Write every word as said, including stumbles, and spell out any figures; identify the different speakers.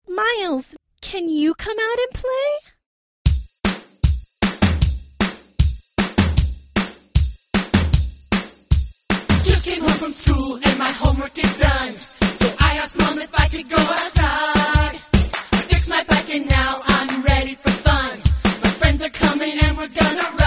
Speaker 1: Miles, can you come out and play?
Speaker 2: Just came home from school and my homework is done. So I asked Mom if I could go outside. I fixed my bike and now I'm ready for fun. My friends are coming and we're gonna ride.